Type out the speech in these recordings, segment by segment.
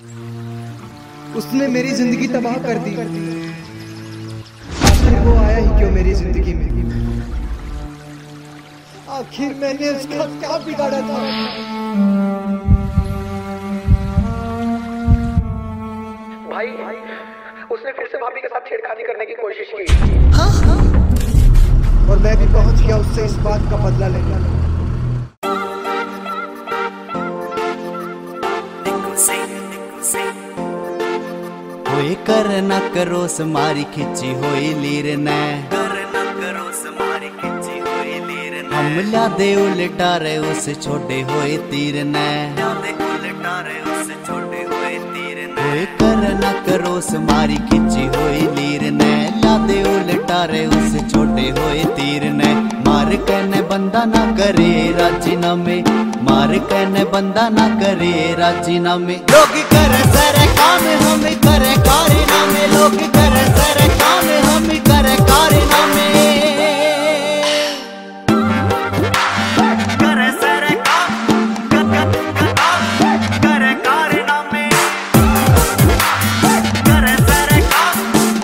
उसने मेरी जिंदगी तबाह कर दी। आखिर वो आया ही क्यों मेरी जिंदगी में? आखिर मैंने उसका क्या बिगाड़ा था? भाई उसने फिर से भाभी के साथ छेड़खानी करने की कोशिश की। हाँ? और मैं भी पहुंच गया उससे इस बात का बदला लेने। होए कर न करो समारी खिंची होई लीर ने, हम ला दे उल्टा रे उस छोटे होए तीर ने। होए कर न करो समारी खिंची होई लीर ने, ला दे उल्टा रे उस छोटे होए तीर ने। मार कहने बंदा ना करे राजीनामे, मार कहने बंदा ना करे राजीनामे। लोग करे सारे काम हम करे कारनामे, लोग करे सारे काम हम करे कारनामे। करे सारे काम करे कारनामे, करे सारे काम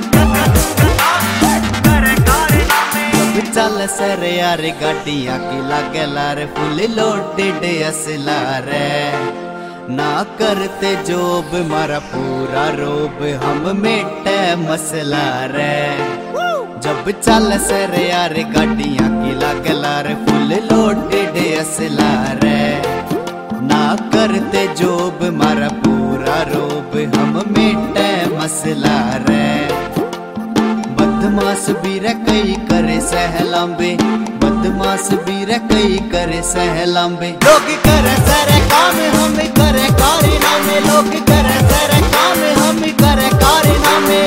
करे कारनामे। चल सर यार गाड़ियां की लागे लार फुल लोडेड असला रे, ना करते जोब मारा पूरा रोब हम मेटे मसला रे। जब चल सर यार गाड़ियां की लागे लार फुल लोडेड असला रे, ना करते जोब मारा पूरा रोब हम मेटे मसला रे। बदमाश भी रे कई करे सहलांबे, बदमाश भी रे कई करे सहलांबे। लोग करे सारे काम हम करे कारनामे, लोग करे सारे काम हम करे कारनामे।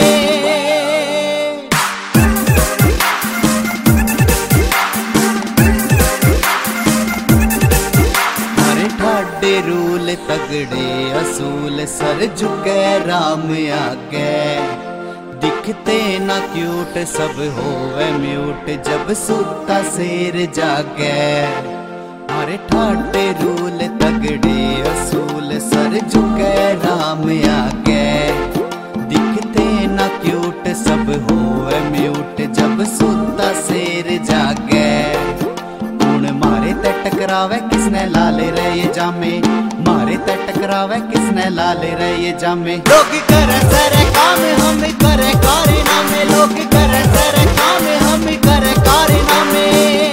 हरे ठाडे रूल तगड़े असूल सर झुके राम आगे। दिखते ना क्यूट सब होवे म्यूट जब सुता शेर जागे। हरे ठाटे रूल तगड़े असूल सर झुके राम आगे। दिखते ना क्यूट सब होवे म्यूट जब सुता शेर जागे। हुण मारे ते टकरावे किसने लाले रहे जामे, मारे ते टकरावे किसने लाले रहे जामे। लोग करे सारे काम हम करे कारनामे, लोग करे सारे काम हम करे कारनामे।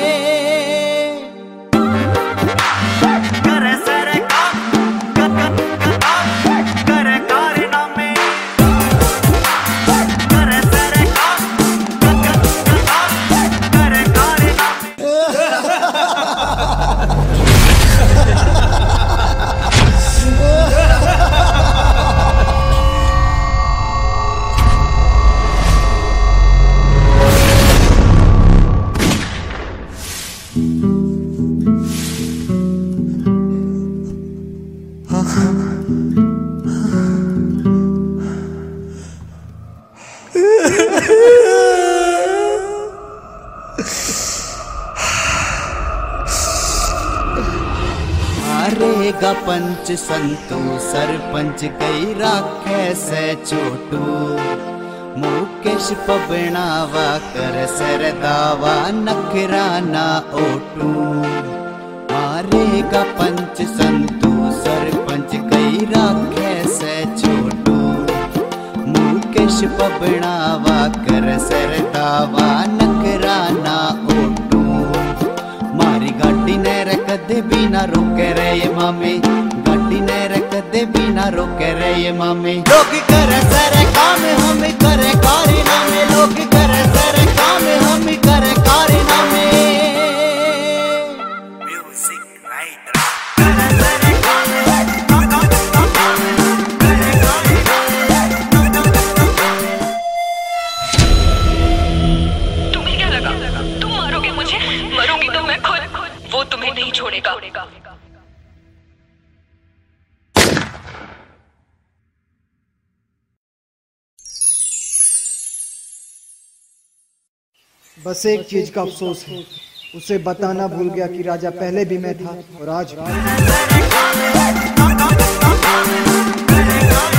करे सारे काम करे कारनामे, करे सारे काम करे कारनामे। मारेगा पंच संतू सरपंच कई राखे से छोटू। मुकेश पबनावा कर सरदावा नखराना ओटू। मारेगा पंच संतू सरपंच कई राखे से छोटू। मुकेश पबनावा कर सरदावा नखराना ओटू। मारी गाड़ी ने कदे भी ना रोके रे ये मामे, गाड़ी ने कदे भी ना रोके रे ये मामे। लोग करे सारे काम हम करे कारनामे, लोग करे सारे काम हम करे कारनामे। म्यूजिक राइटर करे सारे काम करे कारनामे। तुम्हें क्या लगा तुम मारोगे मुझे? मरूंगी तो मैं खुद, वो तुम्हें नहीं छोड़ेगा। बस एक चीज का अफसोस है, उसे बताना भूल गया कि राजा पहले भी मैं था और आज भी। नाई